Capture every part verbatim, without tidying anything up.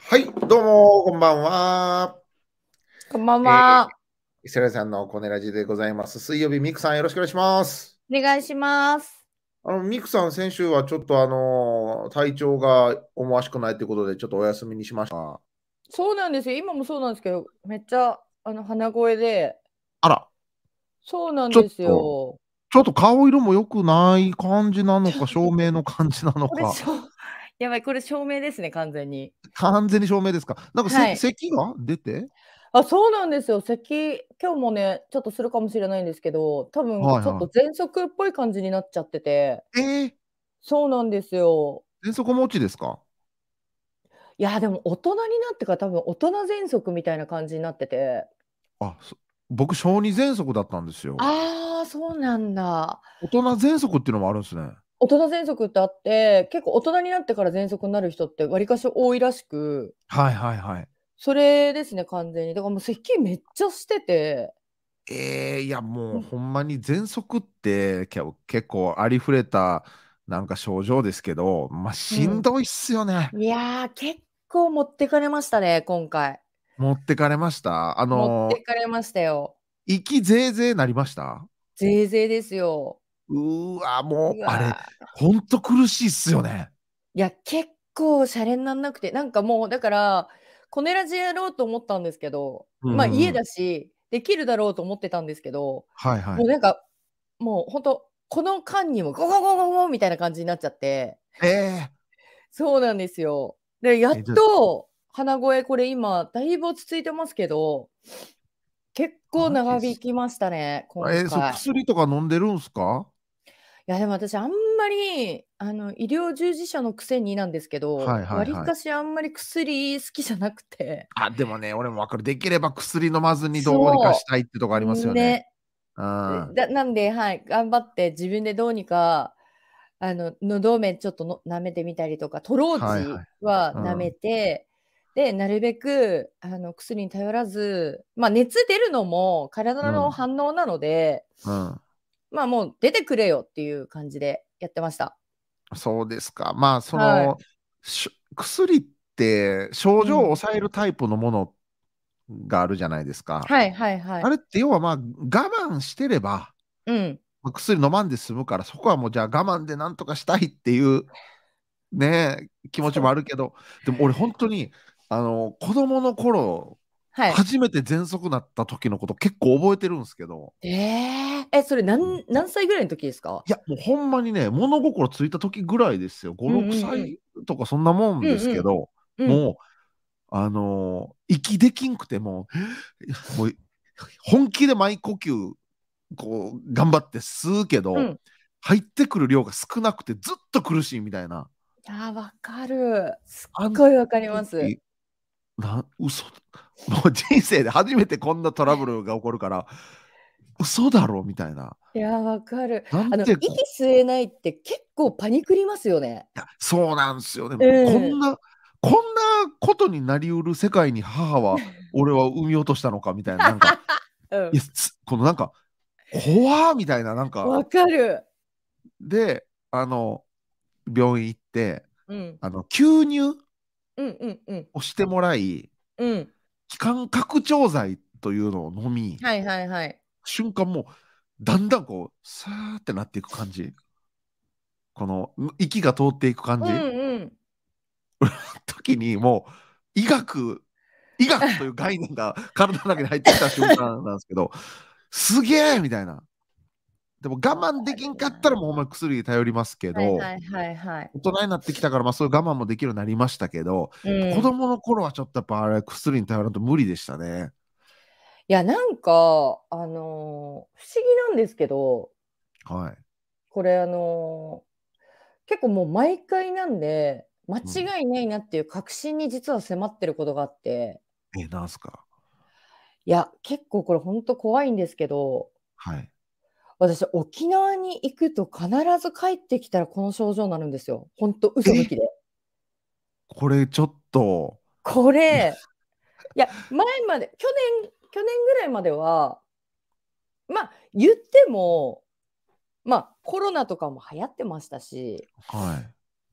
はい、どうも、こんばんは。 こんばんえは。 ー、セラさんのコネラジでございます。水曜日、ミクさんよろしくお願いします。 お願いします。 あの、ミクさん、先週はちょっとあの、体調が思わしくないということで、ちょっとお休みにしました。 そうなんですよ。今もそうなんですけど、めっちゃあの鼻声で、 あら、 そうなんちょっですと、 よ。 ちょっと顔色も良くない感じなのか、照明の感じなのか、 これしょやばい、これ照明ですね、完全に。 完全に照明ですか。なんかせ、 はい。 咳が出て。 あ、そうなんですよ。咳、今日もね、ちょっとするかもしれないんですけど、多分ちょっとはいは喘息っぽい感じになっちゃってて、 い。えー、 そうなんですよ。 喘息持ちですか。 いや、でも大人になってから多分大人喘息みたいな感じになってて、 あ、そ僕、小児喘息だったんですよ。 ああ、そうなんだ。 大人喘息っていうのもあるんですね。 大人喘息ってあって、結構大人になってから喘息になる人ってわりかし多いらしく、 はいはいはい。 それですね、完全に。だからもう咳めっちゃしてて、 ええ、いやもううん、 ほんまに喘息ってけ結構ありふれたなんか症状ですけど、まあしんうどいっすよね。 ん。いやー、結構持ってかれましたね、今回。 持ってかれました。あ持ってのかれましたよ。 息ぜいぜいなりました。 ぜいぜいですよ。 うーわ、もううあれ、 わー。 ほんと苦しいっすよね。 いや、結構シャレになんなくて、なんかもうだから、コネラジやろうと思ったんですけど、ま、家うんうんうん。 だし、できるだろうと思ってたんですけど、 はいはい。 もうなんかもうほんと、この間にもゴゴゴゴゴみたいな感じになっちゃって、 えそうなんですよ。で、やええ、 っじゃと鼻声、これ今だいぶ落ち着いてますけど、結構あ、マジ長っす。 引きましたね、今えー、そう、 回。 薬とか飲んでるんすか。 いや、でも私あんまり、あの、医療従事者のくせになんですけど、 はいはいはい。 わりかしあんまり薬好きじゃなくて。 あ、でもね、俺もわかる。できれば薬飲まずにどうにかしそたいってとこありますう、 よね。 ね。 うん。はだなんで、はい、頑張って自分でどうにか、あの、のど飴ちょっとの舐めてみたりとか、トローいはい。 チはうん。 舐めて、で、なるべく、あの、薬に頼らず、ま、熱出るのも体のうん。 反応なので、 うん。 まあ、もう出てくれよっていう感じでやってました。 そうですか。まあ、その、 はい。 し薬って症状をうん。 抑えるタイプのものがあるじゃないですか。 はいはいはい。 あれって要はまあ、我慢してれば、 うん。 まあ薬飲まんで済むから、そこはもうじゃあ我慢でなんとかしたいっていうね、気持ちそう。 もあるけど、でも俺本当に、あの、子供の頃、 はい。 初めて喘息なった時のこと結構覚えてるんですけど、 ええ。え、それなん何歳ぐらいの時ですか？ いや、もうほんまにね、物心ついた時ぐらいですよ。ご、 うん 6 うんうん。 歳とかそんなもんですうんうん。 けど、 うん。 もう、あのー息できんくてもう、もう本気で毎呼吸、こう、頑張って吸うけど、 うん。 入ってくる量が少なくてずっと苦しいみたいな。 ああ、分かる。すっあんごい分かります。 時、な、嘘、もう人生で初めてこんなトラブルが起こるから、嘘だろみたいな。 いや、分かる。あの、 なんてこ、 息吸えないって結構パニクりますよね。 いや、そうなんですよ。でうも、こんん。 な、こんなことになりうる世界に母は、俺は産み落としたのかみたいな、なんか、 うん。 いや、つこのなんか、怖ーみたいな、なんか、 分かる。 で、あの、病院行って、 うん。 あの、吸入うんうんうん。 をしてもらい、 うん。 気管拡張剤というのを飲み、 はいはいはい。 瞬間もう、だんだんこう、さーってなっていく感じ。この、息が通っていく感うじ。 んうん。 時にもう、医学、医学という概念が体の中に入ってきた瞬間なんですけど、すげえみたいな。でも我わか慢できんかったらるな。 もうほんまに薬に頼りますけど、 はいはいはいはい。 大人になってきたから、まあそういう我慢もできるようになりましたけど、 う子ん。 供の頃はちょっとやっぱあれ薬に頼ると無理でしたね。 いや、なんか、あの、不思議なんですけど、 はい。 これあの、結構もう毎回なんで、間うん。 違いないなっていう確信に実は迫ってることがあって、 え、なんすか。 いや、結構これほんと怖いんですけど、 はい。 私沖縄に行くと必ず帰ってきたらこの症状になるんですよ。ほんと嘘抜え、 きで。 これちょっと、 こいや、 れ、いや、前まで、去年去年ぐらいまでは、ま、言っても、ま、コロナとかも流行ってましたし、 はい。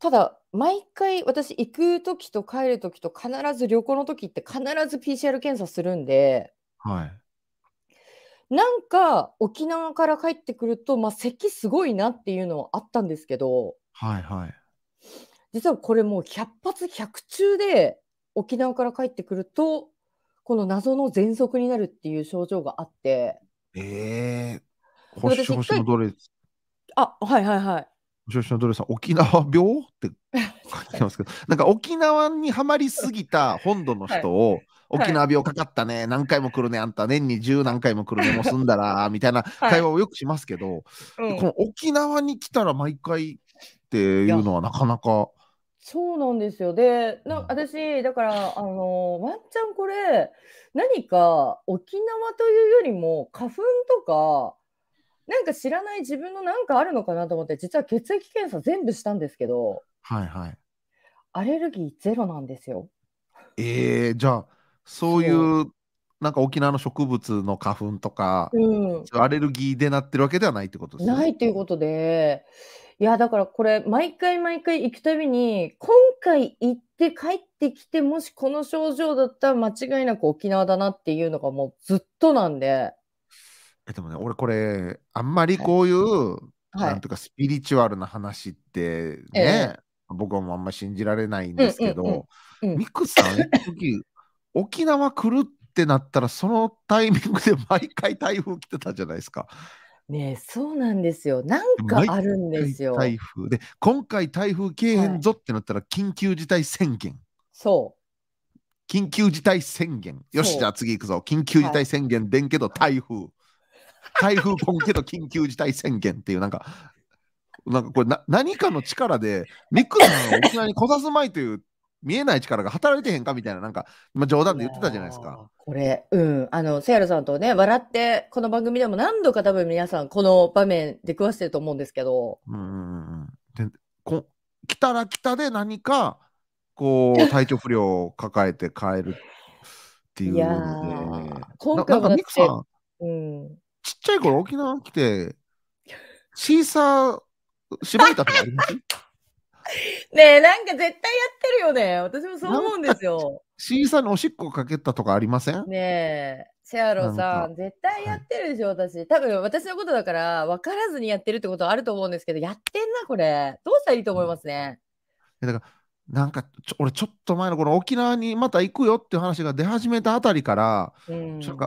ただ、毎回私行く時と帰る時と必ず旅行の時って必ず ピーシーアール 検査するんで、 はい。 なんか沖縄から帰ってくると、ま、咳すごいなっていうのはあったんですけど、 はいはい。 実はこれもう百発百中で、沖縄から帰ってくると、この謎の喘息になるっていう症状があって、 ええ、 で、 星私一回星のドレスあ、はいはいはい。 星星のドレスさん、沖縄病って書いてますけど、なんか沖縄にはまりすぎた本土のはい。 人を、沖はい。 縄病かかったね、何回も来るね、あんた、年にじゅう何回も来るね、もう済んだら、みたいなはい。 会話をよくしますけど、 うん。 この沖縄に来たら毎回っていや、 いうのはなかなか、 そうなんですよ。で、なうん、 私だから、あの、ワンチャンこれ、何か沖縄というよりも、花粉とか、なんか知らない自分のなんかあるのかなと思って、実は血液検査全部したんですけど、 はいはい。 アレルギーゼロなんですよ。 えー、じゃあ、そういそう、なんか沖縄の植物の花粉とか、 う。うん。 そういうアレルギーでなってるわけではないってことですね。 ないということで、いやだからこれ毎回毎回行くたびに、今回行って帰ってきて、もしこの症状だったら間違いなく沖縄だなっていうのがもうずっとなんで。 え、でもね、俺これ、あんまりはい。 こういう、 はい。 なんていうか、スピリチュアルな話ってええ。 ね、僕はもうあんまり信じられないんうでんうんうん。 すけど、 うん。 ミクさん、一時、沖縄来るってなったら、そのタイミングで毎回台風来てたじゃないですか。 ねえ、そうなんですよ。なんか毎あるんで回すよ。 台風で、今回台風来えへはい。 んぞってなったら、緊急事態宣言。 そう。 緊急事態宣言。よし、じゃあそう。 次行くぞ。緊急事はい。 態宣言でんけど台風。台風来んけど緊急事態宣言っていう、なんか、なんかこれな何かの力で、ミクさん、沖縄に来さすまいという見えない力が働いてへんかみたいな、なんか、今冗談いや、 で言ってたじゃないですか。 これ、うん、あの、セイラさんとね、笑って、この番組でも何度か多分皆さんこの場面出くわしてると思うんですけど、 うんうんうん。で、こ来たら来たで何か、こう、体調不良を抱えて帰るっていいやうのー、 で、な、 今回なんかもだって、 ミクさん、 うん。 ちっちゃい頃沖縄来て、シーサーしばいたとかあります？ ねえ、なんか絶対やってるよね。私もそうなんか思うんですよ。 シーサーにおしっこかけたとかありません？ ねえ、シェアロなんか、 さん、絶対やっはい。 てるでしょ、私。多分私のことだから、分からずにやってるってことはあると思うんですけど、やってんな、これ。どうしたらいいと思いますね。 えだから、なんかちょ、俺ちょっと前の頃、沖縄にまた行くよっていう話が出始めたあたりから、 うん。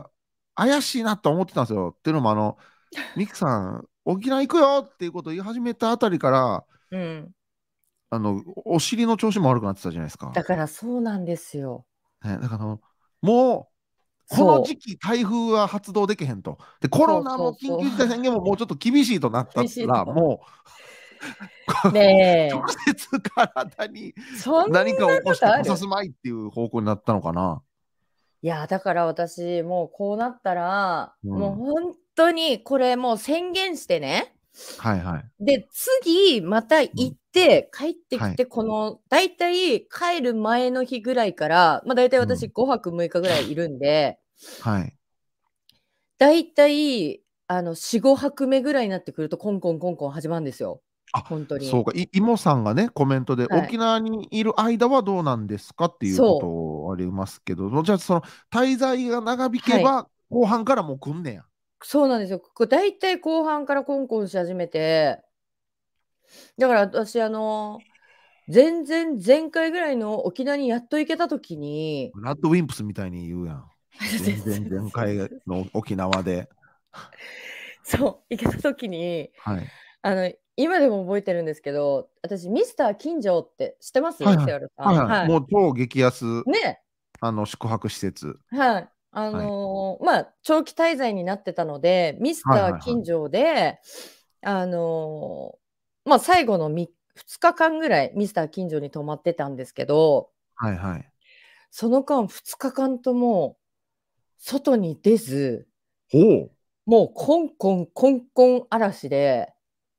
ちょっとなんか怪しいなと思ってたんですよ。っていうのも、あの、ミクさん、沖縄行くよっていうことを言い始めたあたりから、 うん。 あの、お尻の調子も悪くなってたじゃないですか。 だからそうなんですよ。 ね、だからあの、もう、このそう。 時期、台風は発動できへんと。で、コロそうナそうそう。 も緊急事態宣言ももうちょっと厳しいとなっ厳たら、 しいと。 もう、直ねえ、 接体にそんな何か起こしてこさすことある？ まいっていう方向になったのかな。 いや、だから私、もうこうなったら、もううん。 ほんとにこれもう宣言してね、 はいはい。 で、次またうん。 行って帰ってきはい。 て、このだいたい帰る前の日ぐらいから、ま、だいたいうん。 私ごはくむいかぐらいいるんで、 はい。 だいたいあのよん、ごはくめぐらいになってくると、コンコンコンコン始まるんですよ。 あ、 ほんとに。 そうか、い妹さんがね、コメントではい。 沖縄にいる間はどうなんですかっていうこそう。 とありますけど、じゃあその滞在が長引けはい。 ば、後半からもう来んねや。 そうなんですよ。ここだいたい後半からコンコンし始めて、だから私あの、全然前回ぐらいの沖縄にやっと行けた時にラッドウィンプスみたいに言うやん。全然前回の沖縄で。 そう、行けた時に、 はい。 あの、今でも覚えてるんですけど、私ミスター金城って知ってます？ はいはい。 セオルさん。 はいはい。 はい。 もう超激安、 ね、 あの、宿泊施設。 はい。あはい。 の、まあ、長期滞在になってたので、ミスはいターはいはい。 金城で、あの、ま、最後のみふつかかんぐらいミスター金城に泊まってたんですけど、 はいはい。 その間ふつかかんとも外に出ず、 ほう。 もうコンコンコンコン嵐で、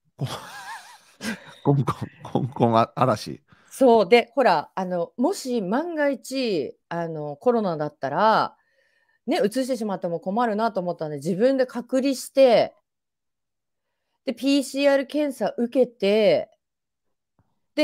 コンコン、コンコンあ嵐。 そう、で、ほら、あの、もし万が一、あの、コロナだったら、ね、移してしまっても困るなと思ったんで、自分で隔離して、で、ピーシーアール 検査受けて、で、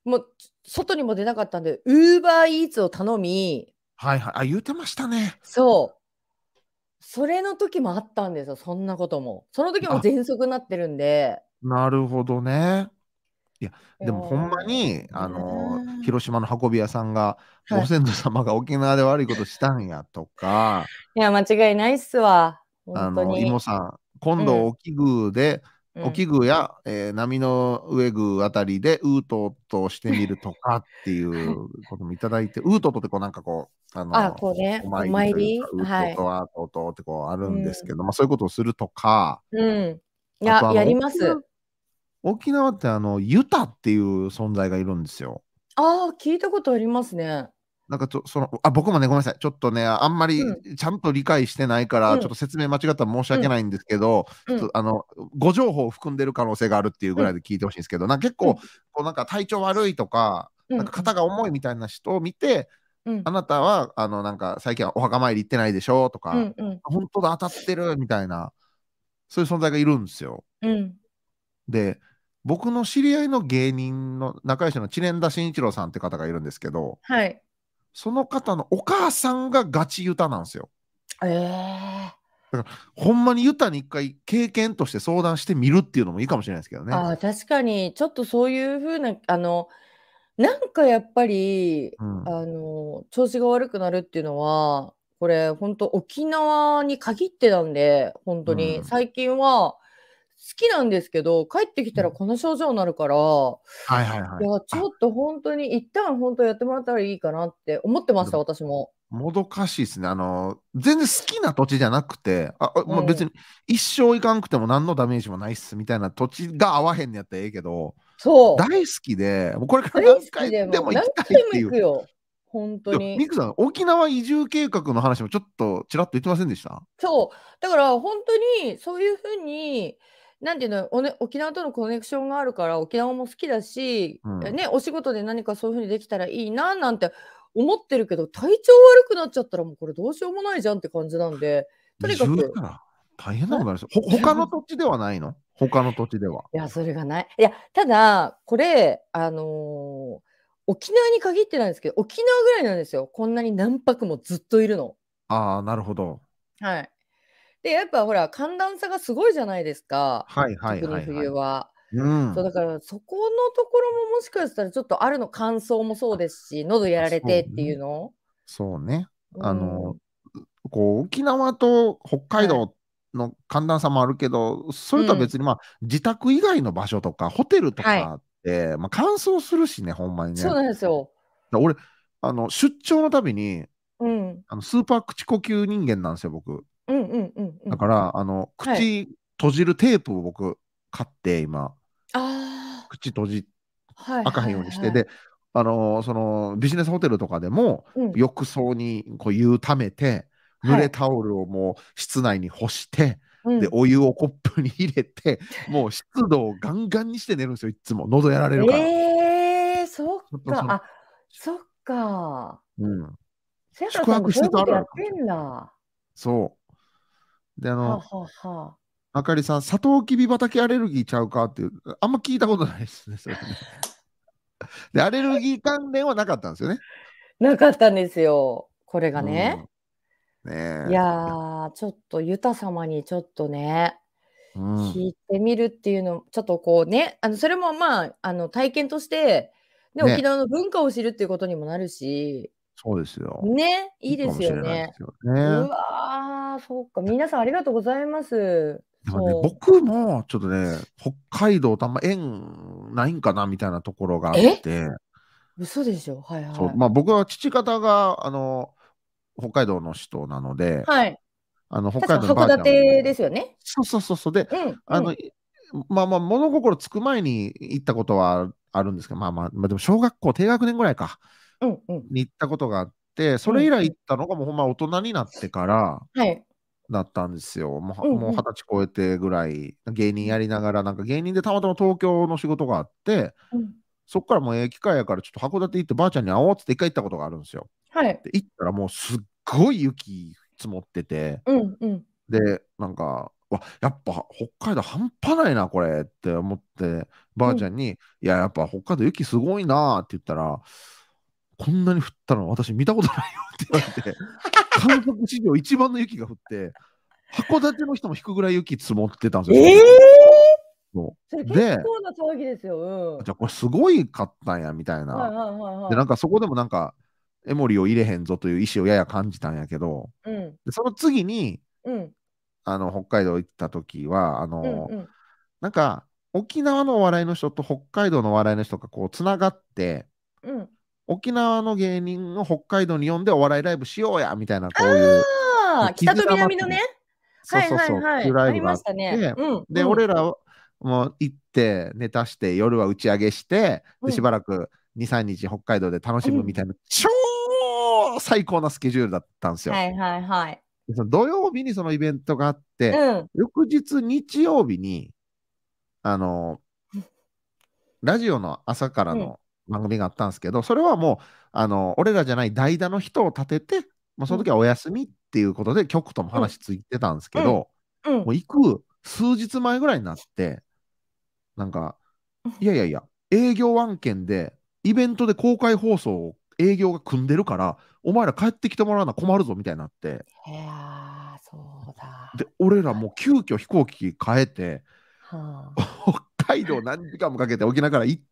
もう外にも出なかったんで、ウーバーイーツを頼み、 はいはい。あ、言うてましたね。 そう。それの時もあったんですよ、そんなことも。その時もあ、 喘息なってるんで。 なるほどね。いや、 いや、 でもほんまに、あの、 ね。 広島の運び屋さんが、 はい。 ご先祖様が沖縄で悪いことしたんやとか、 いや、間違いないっすわ。ほんあの、イとに。 モさん、今うん、 度沖宮で、 うん。 沖宮や、えー波の上宮あたりでウートとしてみるとかっていはい。 うこともいただいて、ウートとってこうなんかこう、ああ、 の、 こうね、おお参りというか、 参りウートはい。 とアートとってこうあうるんですん。 けど、まあそういうことをするとか、 うん。いや、 あとあの、 やりま沖縄、 す。 沖縄ってあの、ユタっていう存在がいるんですよ。 ああ、聞いたことありますね。 なんかちょ、その、あ、僕もね、ごめんなさい。ちょっとね、あんまりうん、 ちゃんと理解してないから、ちょっうん、 と説明間違ったら申しうん、 訳ないんですけど、 うん、 ちょっとあの、誤情報を含んでる可能性があるっていうぐうん、 らいで聞いてほしいんですけど、なんか結構、 うん、 こうなんか体調悪いとか、なんかうん、うん、 肩が重いみたいな人を見て、 うん、 あなたは、あの、なんか最近はお墓参り行ってないでしょとか、 うん、うん、 本当だ、当たってるみたいな、そういう存在がいるんですよ。 うん。 で、僕の知り合いの芸人の仲良しの知念田真一郎さんって方がいるんですけど、 はい。 その方のお母さんがガチユタなんですよ。 ええ。 だからほんまにユタに一回経験として相談してみるっていうのもいいかもしれないですけどね。 ああ、確かにちょっとそういう風な、あの、なんかやっぱり、 うん。 あの、調子が悪くなるっていうのは、これほんと沖縄に限ってなんで、ほんとに。 うん。 最近は好きなんですけど、帰ってきうん。 たらこの症状になるから、 はいはいはい。 いや、ちあ、 ょっとほんとに一旦ほんとやってもらったらいいかなって思ってました、 でも、 私も。 もどかしいですね。あの、全然好きな土地じゃなくて、あ、あうん。 まあ別に一生行かんくても何のダメージもないっすみたいな土地が合わへんのやったらええけど、大そう。 好きで、もうこれか大ら何好きで、 回でもう何も行きたいっ回もていう。 行くよ。ほんといや、 に。 ミクさん、沖縄移住計画の話もちょっとちらっと言ってませんでした？ そう。だからほんとにそういう風に、なんていうの、おね沖縄とのコネクションがあるから、沖縄も好きだし、え、 うん。 ね、お仕事で何かそういう風にできたらいいななんて思ってるけど、体調悪くなっちゃったらもうこれどうしようもないじゃんって感じなんで、と移にかく住したら大変なことは？ になりますよ。ほ他の土地ではないの？他の土地では。 いや、それがない。いや、ただ、これ、あの、沖縄に限ってなんですけど、沖縄ぐらいなんですよ。こんなに何泊もずっといるの。 ああ、なるほど。 はい。で、やっぱほら、寒暖差がすごいじゃないですか、 はいはい特にはいはい。 冬は。そう、 うん。 だからそこのところももしかしたらちょっとあるの、乾燥もそうですし、喉やあ、 られてっていそうね。 うの。 そうね。 うあの、 ん。 こう、沖縄と北海はい。 道の寒暖差もあるけど、それとはうん。 別に、まあ、自宅以外の場所とか、ホテルとはい。 かって、まあ、乾燥するしね、ほんまにね。 そうなんですよ。 だ俺、あの、出張のたびに、 うん。 あのスーパー口呼吸人間なんですよ、僕。 うんうんうんうん。 だから、あの、 はい。 口閉じるテープを僕、買って、今、 ああ。 口閉じ、開かへんはいはいようにして、 はい。 で、あのーその、ビジネスホテルとかでも、 うん。 浴槽にこう湯溜めて、濡はい。 れタオルをもう室内に干して、で、 うん。 お湯をコップに入れて、もう湿度をガンガンにして寝るんですよ、いつも。喉やられるから。 ええ、そっか。 ちょっとその、 あ、そっか。 うん。 せやか宿泊施さんもそういうこ設あるあるかもとやってしれない。 んだ。 そう。で、あの、 はあはあはあ。 あかりさん、サトウキビ畑アレルギーちゃうかっていう、あんま聞いたことないですね、それね。で、アレルギー関連はなかったんですよね。 なかったんですよ、これがうね。 ん。ねえ。 いやいや、 ー、ちょっとユタ様にちょっとね、 うん。 聞いてみるっていうの、ちょっとこうね、あの、それもまあ、あの、体験として、ね、沖ね。 縄の文化を知るっていうことにもなるし、 そうですよ。 ね、いいですいいかもしよね。 れないですようね。 わ、そっか、皆さんありがとうございます。 でもね、 そう。 僕もちょっとね、北海道とあんま縁ないんかなみたいなところがあっえ？ て、 嘘でしょ？はいそう、 はい。 まあ僕は父方が、あの、北海道の人なので、 はい。 あの、北確か海道のば函館あちゃん、 ですよね？ そうそうそうそう、で、 うんうあの、 ん。 いまあまあ、物心つく前に行ったことはあるんですけど、まあまあ、まあ、でも小学校低学年ぐらいか、 うんうん。 に行ったことがあって、それ以うんうん。 来行ったのがもうほんま大人になってから、 はい。 だったんですよ。もう、 うんうん。 もう二十歳超えてぐらい、芸人うんやりながら、なんか芸人でたまたま東京の仕事があって、 うん。 そっからもうええ機会やからちょっと函館行ってばあちゃんに会おうっつって一回行ったことがあるんですよ。 はい。 で、行ったらもうすっごい雪積もってて、 うんうん。 で、なんか、 わ、やっぱ北海道半端ないな、これって思って、ばうん。 あちゃんに、いや、やっぱ北海道雪すごいなって言ったら、こんなに降ったの私見たことないよって言われて、観測史上一番の雪が降って、函館の人も引くぐらい雪積もってたんですよ、 ええ正直。そそれうで、 結構な騒ぎですよ。うん。 じゃあこれすごいかったんやみたいな。 はいはいはいで、 はい。 なんかそこでもなんか、エモリを入れへんぞという意思をやや感じたんやけど、 うん。 でその次に、 うん。 あの北海道行った時は、あのうんうん。 なんか沖縄のお笑いの人と北海道のお笑いの人がこうつながって、 うん。 沖縄の芸人を北海道に呼んでお笑いライブしようやみたいな、こういうああ、北と絆南のね。 祭り、そうはいそうそうっていうはいはい。ありライブがあっましたね。 て、 うんで、 うん俺らも行ってネタして夜は打ち上げして、でしうんばらくに、さんにち北海道で楽しむみうん。 たいな超最高なスケジュールだったんですよ。 はいはいはい。 でその土曜日にそのイベントがあって、 うん。 翌日日曜日にあのラジオの朝からうん。 の番組があったんですけど、それはもう、あの、俺らじゃない代打の人を立てて、もうそうん。 の時はお休みっていうことで局ともうん。 話ついてたんですけうん。 ど、もうん。 う行く数日前ぐらいになって、なんか、いやいやいや、営業案件で、イベントで公開放送を営業が組んでるから、お前ら帰ってきてもらわな困るぞみたいになって、 いやー、そうで、 だ。 俺らもう急遽飛行機変えて、 は北海道何時間もかけて沖縄から行って、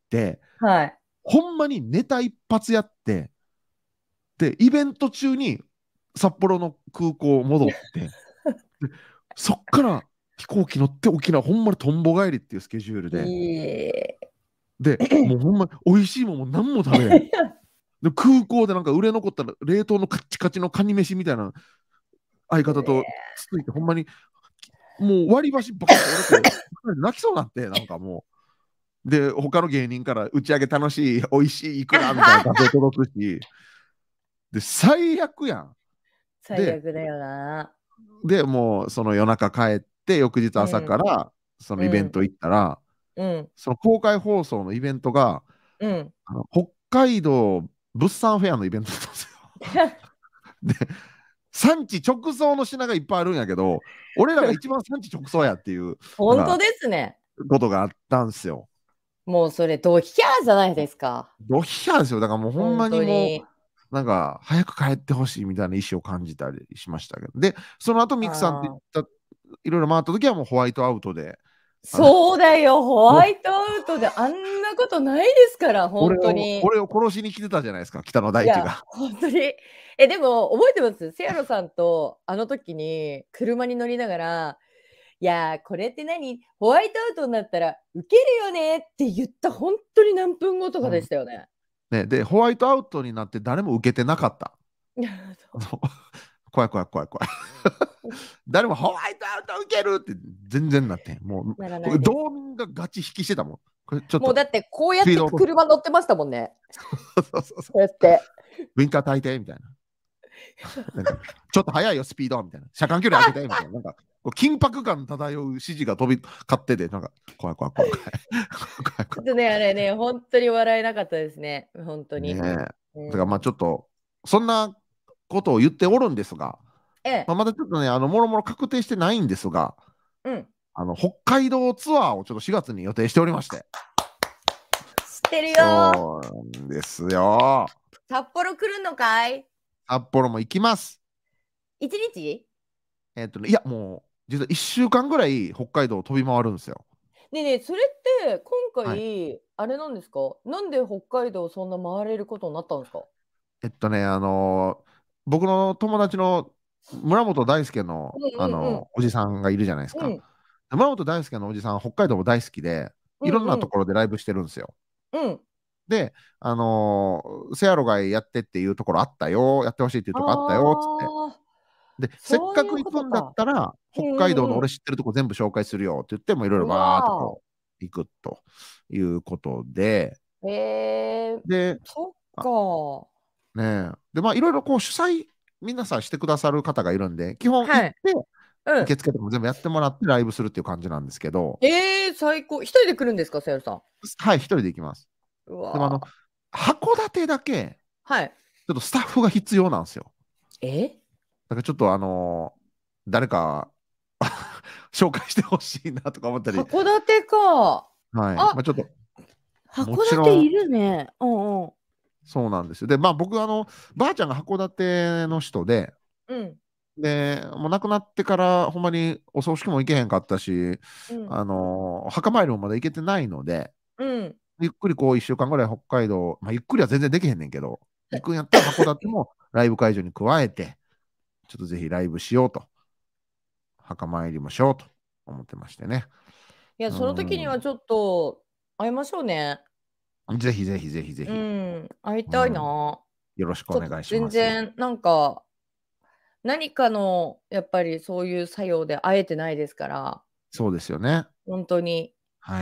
あ。はい。 ほんまにネタ一発やって、で、イベント中に札幌の空港戻って、でそっから飛行機乗って沖縄、ほんまにとんぼ帰りっていうスケジュールで、 いい。 で、もうほんま美味しいもんも何も食べれん。で、空港でなんか売れ残ったら冷凍のカッチカチのカニ飯みたいな相方とつついて、ほんまにもう割り箸ばっかり折れて、泣きそうになって、なんかもう。で、他の芸人から打ち上げ楽しい、美味しい、いくらみたいな画像届くし、で、最悪やん。 最で、 悪だよな。 で、もうその夜中帰って、翌日朝かうん。 らそのうん。 イベント行ったら、 うん。 その公開放送のイベントが、 うん。 あの北海道物産フェアのイベントだったんですよ。で、産地直送の品がいっぱいあるんやけど、俺らが一番産地直送やっていう、なんか、 本当ですね。 ことがあったんですよ。 もうそれドヒャーじゃないですか。 ドヒャーですよ。だからもうほん本まにも当に。 う、なんか、早く帰ってほしいみたいな意思を感じたりしましたけど。で、その後、ミクさんといっああ。 た、いろいろ回った時はもうホワイトアウトで、あの、 そうだよ、ホもうワイトアウトであんなことないですから、本俺を、 当に。 俺を殺しに来てたじゃないですか、北野いや、 大地が。 本当に。え、でも覚えてます？せやろさんとあの時に車に乗りながら、いや、これって何、ホワイトアウトになったらウケるよねって言った本当に何分後とかでうん。 したよね。 ね、で、ホワイトアウトになって誰も受けてなかった。 いや、そそう怖い怖い怖い怖い。 う。 誰もホワイトアウト受けるって全然なってん。もう、これならないです。 道民がガチ引きしてたもん。これちょっともうだってこうやってスピード落とす。 車乗ってましたもんね。 そうそうそうそう。 こうやって。 ウインカー焚いてみたいな。なんかちょっと速いよ、スピードみたいな。車間距離上げてみたいな。なんかこう緊迫感漂う指示が飛び交ってて、なんか怖い怖い怖い怖い。怖い怖いちょっとね、あれね、本当に笑えなかったですね。本当に。 ねえ。だからまあうん。 ちょっと、そんなことを言っておるんですが、 ええ。 まあ、まだちょっとね、あの、もろもろ確定してないんですが、 うん。 あの、北海道ツアーをちょっとしがつに予定しておりまして。 知ってるよ。 そうなんですよ。 札幌来るのかい？ 札幌も行きます。 一日？ えっとね、いや、もう、実はいっしゅうかんぐらい北海道を飛び回るんですよ。 ねえねえ、それって今はい。 回あれなんですか？なんで北海道そんな回れることになったんですか？ えっとね、あのー僕の友達の村本大輔の、 うんあうんうん。 のーおじさんがいるじゃないですか。 うん。 村本大輔のおじさん、北海道も大好きで、いろんなとうんうん。 ころでライブしてるんですよ。 うん。 で、あのーセアロガイやってっていうところあったよ、やってほしいっていうあところあったよ、つって。 あ、 で、せっかそういうく行くんだっことか。 たら、北うん海道のうんうん。 俺知ってるとこ全部紹介するよって言って、もいろいろうバーっとこわう行くということで、 ー。へえ、 で、 そっあか。 ねえ、で、まあいろいろこう主催、皆さんしてくださる方がいるんで、基本行はい。 って、 うん。 受付とかも全部やってもらってライブするっていう感じなんですけど、 ええ、最高。一人で来るんですか？せやろさん。 はい、一人で行きます。 うでもあの、 わ。 函館だけ、 はい。 ちょっとスタッフが必要なんですよ。 え？ だからちょっとあのー誰か紹介してほしいなとか思ったり、 函館か。 はい。 あ、 まあ、ちょっと、も函ちろん、 館いるね。うんうん。 そうなんですよ。で、まあ僕、あの、ばあちゃんが函館の人で、 うん。 で、もう亡くなってから、ほんまにお葬式も行けへんかったし、 うん。 あの、墓参りもまだ行けてないので、 うん。 ゆっくりこういっしゅうかんぐらい北海道、まあ、ゆっくりは全然できへんねんけど、行くんやったら函館もライブ会場に加えて、ちょっとぜひライブしようと、墓参りもしようと思ってましてね。 いや、 うその時にはん。 ちょっと会いましょうね。 ぜひぜひぜひぜうひ、 ん。会いたいな。 うん、よろしくおちょっと願いします。 全然なんか、何かのやっぱりそういう作用で会えてないですから、 そうですよね。 本当に。 はい。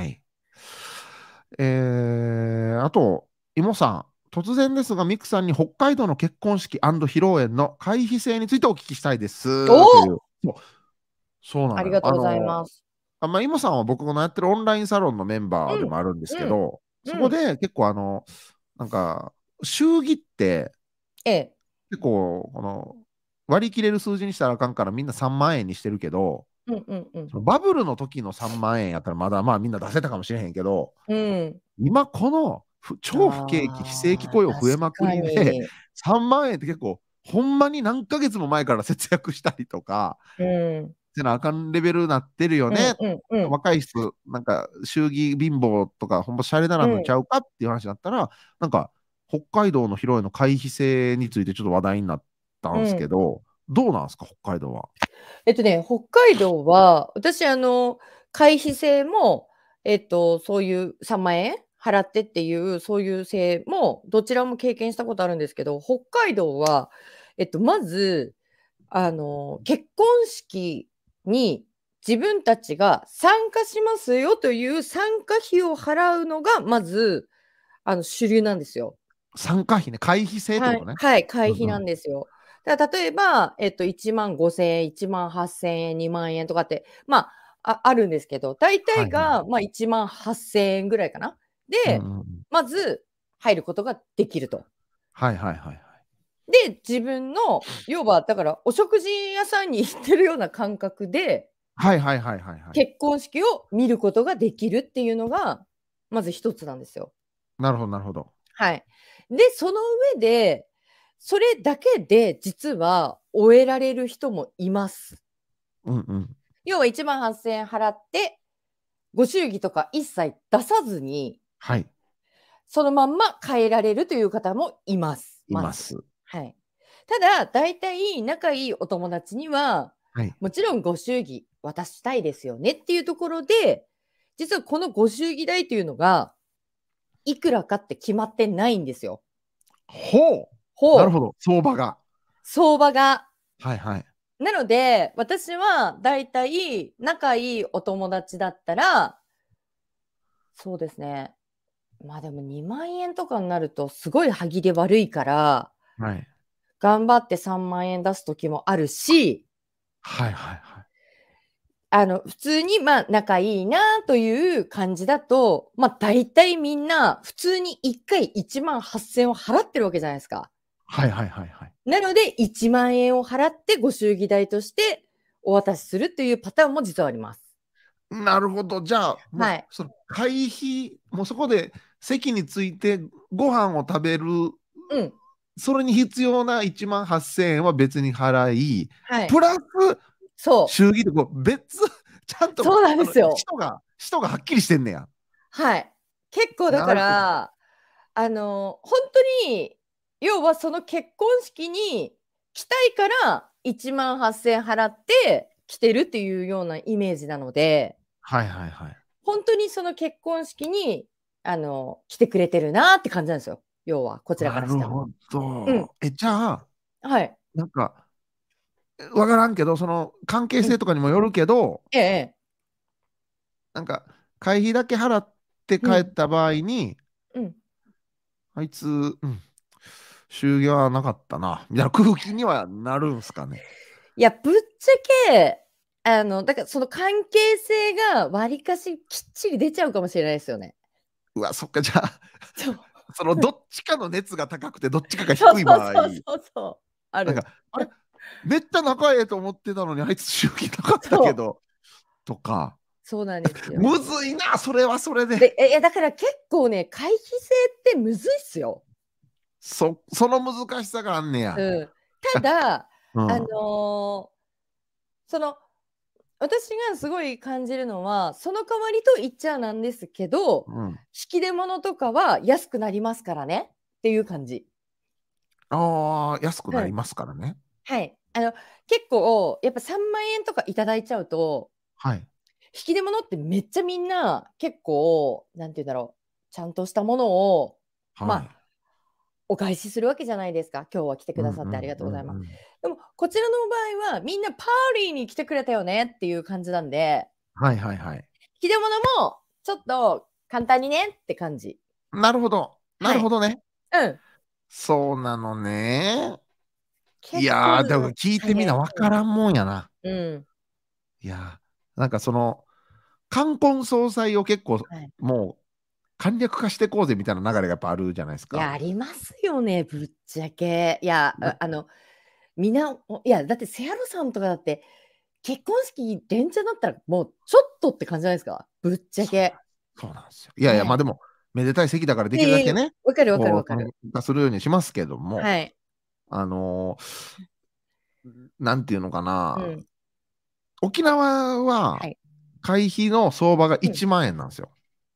えー、あと、イモさん、突然ですが、ミクさんに北海道の結婚式披露宴の会費制についてお聞きしたいでおすという。そう、そうなのよ。 ありがとうございあの、 ます。 あまあ、イモさんは僕のやってるオンラインサロンのメンバーでうん、 もあるんですけうん、 ど、そこうん。 で結構あの、なんか、祝儀ってええ。 結構、この、割り切れる数字にしたらあかんからみんなさんまん円にしてるけど、 うんうんうん。 そのバブルの時のさんまん円やったらまだまあみんな出せたかもしれへんけど、 うん。 今このふ超不景気、非正規ああ、 雇用確増えまくかりで、 に。 さんまん円って結構、ほんまに何ヶ月も前から節約したりとか、 うん。 せなあかんレベルになってるようんね。 うんうん。 若い人、なんか、祝儀貧乏とか、ほんまシャレならんのちうん。 ゃうかっていう話になったら、なんか、北海道の披露宴の会費制についてちょっと話題になったんですけうん。 ど、どうなんですか、北海道は。 えっとね、北海道は、私あの、会費制も、えっと、そういうさんまん円払ってっていう、そういう制も、どちらも経験したことあるんですけど、北海道は、えっと、まず、あの、結婚式に自分たちが参加しますよという参加費を払うのが、まず、あの、主流なんですよ。 参加費ね、会費制ってはい、 ことね。 はい、会費なうんうん。 んですよ。だから例えば、えっと、いちまんごせん円、いちまんはっせんえん、にまん円とかって、まあ、ああるんですけど、大はいはい。 体が、まあ、いちまんはっせんえんぐらいかな。で、 うんうんうん。 まず入ることができると。 はいはいはいはい。 で、自分の、要はだからお食事屋さんに行ってるような感覚で、 はいはいはいはいはい。 結婚式を見ることができるっていうのが、まず一つなんですよ。 なるほどなるほど。 はい。で、その上で、それだけで実は終えられる人もいます。 うんうん。 要はいちまんはっせんえん払って、ご祝儀とか一切出さずに、 はい。 そのまんま変えられるという方もいます、まず。 います。 はい。ただ、大体仲いいお友達には、 はい。 もちろんご祝儀渡したいですよねっていうところで、実はこのご祝儀代というのが、いくらかって決まってないんですよ。 ほう。なるほう。 ほど。相場が。 相場が。 はいはい。 なので、私はだいたい仲いいお友達だったら、そうですね。まあでもにまん円とかになるとすごい歯切れ悪いから、 はい。 頑張ってさんまん円出す時もあるし、 はいはいはい。 あの、普通にまあ仲いいなという感じだと、まあ大体みんな普通にいっかいいちまんはっせん円を払ってるわけじゃないですか。 はいはいはいはい。 なのでいちまん円を払ってご祝儀代としてお渡しするっていうパターンも実はあります。 なるほど。じゃあ、もう、 はい。 その会費、もうそこで席についてご飯を食べる、 うん。 それに必要ないちまんはっせん円は別に払い、 はい。 プラス、 そう。 祝儀とこう別、ちゃんとそうなんあのですよ。 人が、人がはっきりしてんねや。 はい。結構だかなるほど。 ら、あの、本当に、要はその結婚式に来たいからいちまんはっせん円払って来てるっていうようなイメージなので、 はいはいはい。 本当にその結婚式に、あの、来てくれてるなって感じなんですよ。要は、こちらなからしても。 るほうん。 ど。え、じゃあ、 はい。 なんか、わからんけど、その関係うん。 性とかにもよるけど、 ええええ。 なんか、会費だけ払って帰うん。 った場合に、 うん。 あいつ、うん、祝儀はなかったな、みたいな空気にはなるんすかね。 いや、ぶっちゃけ、あの、だからその関係性がわりかしきっちり出ちゃうかもしれないですよね。 うわ、そっか、じゃあ、 そう。 そのどっちかの熱が高くて、どっちかがそう低い場合、 そうそうそうそう。ある。 なんか、あれ、めっちゃ仲ええと思ってたのに、あいつ祝儀なかったそう。 けど、 とか。 そうなんですよ。 むずいな、それはそれで。 で、え、だから結構ね、回避性ってむずいっすよ。 そその難しさがあんねや。 うん。ただ、 うん、 あのーその、私がすごい感じるのは、その代わりと言っちゃなんですけど、 うん、 引き出物とかは安くなりますからねっていう感じ。 ああ、安くうん。 なりますからね。 はい。あの、結構、やっぱさんまん円とかいただいちゃうと、 はい。 引き出物ってめっちゃみんな結構、なんて言うんだろう、ちゃんとしたものを、まあ、 はい。 お返しするわけじゃないですか。今日は来てくうんださってありがとうございます。 うんうんうん。 でも、こちらの場合は、みんなパーリーに来てくれたよねっていう感じなんで、 はいはいはい。 引き出物もちょっと簡単にねって感じ。 なるほど。なはい。 るほどね。 うん。 そうなのね。い結構やー、でも聞いてみな大変。 分からんもんやな。 うん。 いやー、なんかその、冠婚葬祭を結構、 はい。 もう簡略化していこうぜみたいな流れがやっぱあるじゃないですいや、 か。 ありますよね、ぶっちゃけ。いや、 なああの、みんな、おいや、だってセアロさんとかだって、結婚式連チャンだったら、もうちょっとって感じじゃないですか？ぶっちゃそうなんけ。 そうなんですよ。いやいや、まあね。 でも、めでたい席だからでいえいえ、 きるだけね、 わかるわかるこう、参わかる。 加するようにしますけども、 はい。 あのー、なんていうのかな、 うん。 沖縄ははい。 会費の相場がうん。 いちまん円なんですよ。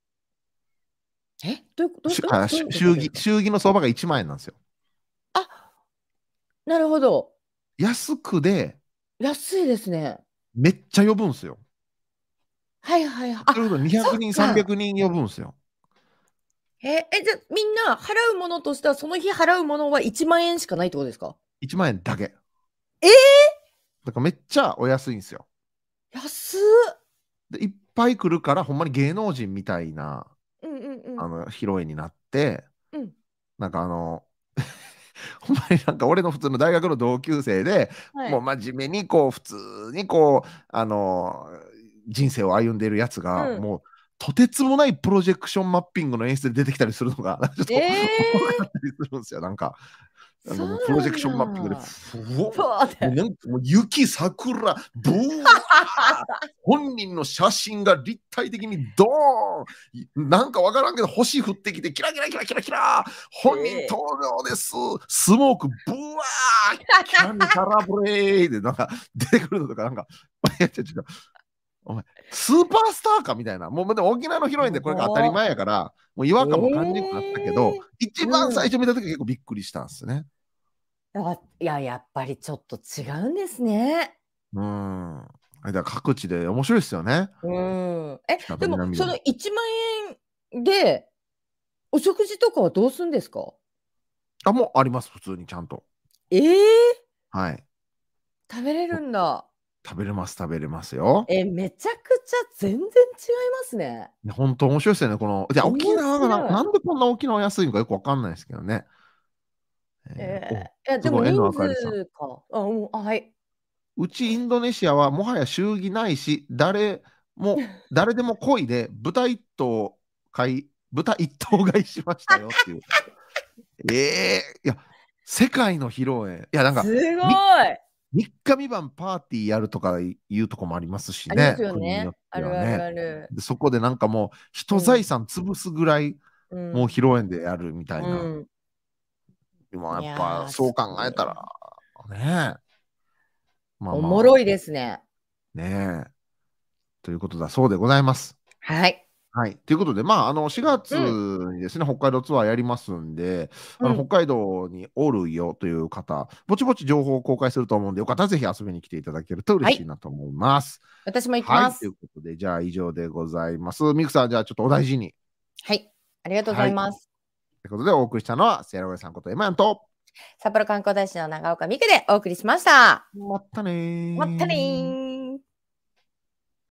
え、どういうどしあどどういうこし祝儀、 とですか？ 祝儀の相場がいちまん円なんですよ。 あ、なるほど。 安くで、 安いですね。 めっちゃ呼ぶんですよ。 はいはいはい。あ、 それこそ200 そっ人、300 か。 人呼ぶんですよ。 え、え、じゃ、みんな払うものとしては、その日払うものはいちまん円しかないってことですか？ いちまん円だけ。 ええ！ だからめっちゃお安いんですよ。 安っ。 で、いっぱい来るから、ほんまに芸能人みたいな、 うんうんうん。 あの、披露宴になって、 うん。 なんかあの、ほんまになんか俺の普通の大学の同級生で、もうはい。 真面目にこう、普通にこう、あの、人生を歩んでいるやつが、 うん。 もう、とてつもないプロジェクションマッピングの演出で出てきたりするのが、ちょっとえおもろかっえ！ たりするんですよ。なんか、あの、 そうもうプロジェクションマッピングで、 なんだ。 ふおふわって。 もうなんかもう雪、桜、ブワー本人の写真が立体的にドーンなんかわからんけど星降ってきてキラキラキラキラキラ本人ええ。 登場ですスモークブワーキャンカラブレーでなんか出てくるのとかなんかいやちょちょお前スーパースターかみたいなもうでも沖縄の披露宴でやこれが当たりば。 前やからもう違和感も感じなくなったけどええ。 一番うん。 最初見た時結構びっくりしたんですね。 あ、いや、やっぱりちょっと違うんですね。 うん。あれだから各地で面白いですよね。 うーん。え、 北とでも、その南でも。 いちまん円で、お食事とかはどうすんですか？ あ、もうあります、普通にちゃんと。 ええ！ はい。 食べれもうるんだ。 食べれます、食べれますよ。 え、めちゃくちゃ全然違いますね。 ね、ほんと面白いですよね。この、じゃあ沖面縄がな、 白い。 なんでこんな沖縄安いのかよくわかんないですけどね。えー、お、 ええ、いや、ですごい、遠野も人あかりさん。 数か。あ、うん、あ、はい。 うちインドネシアはもはや祝儀ないし、誰も、誰でも漕いで豚一頭買い、豚一頭買いしましたよっていう。ええいや、世界の披露宴。いや、なんか、 すごみい。 みっかみばんパーティーやるとかいうとこもありますしありまね、 すよね。 国によってあるあるはね。 ある。 でそこでなんかもう、人財うん。 産潰すぐらい、もう披うん。 露宴でやるみたいな。 うん。 今やっぱいや、すそう考えたら、ねえ、まあおもろいまあ、 ですね。 ねえ、ということだそうでございます。 はい。 はい。ということで、まあ、あの、しがつうん。 にですね、北海道ツアーやりますんで、あの、 うん。 北海道におるよという方、ぼちぼち情報を公開すると思うんで、よかったらぜひ遊びに来ていただけると嬉しいはい。 なと思います。 私も行きはい。といます。 うことで、じゃあ以上でございます。ミクさん、じゃあちょっとお大事に。 はい。ありがとうござはい。 います。 ということで、お送りしたのは、セイラゴイさんことエマヤンと、 札幌観光大使の長岡美久でお送りしました。 まったねまったねー。 ー。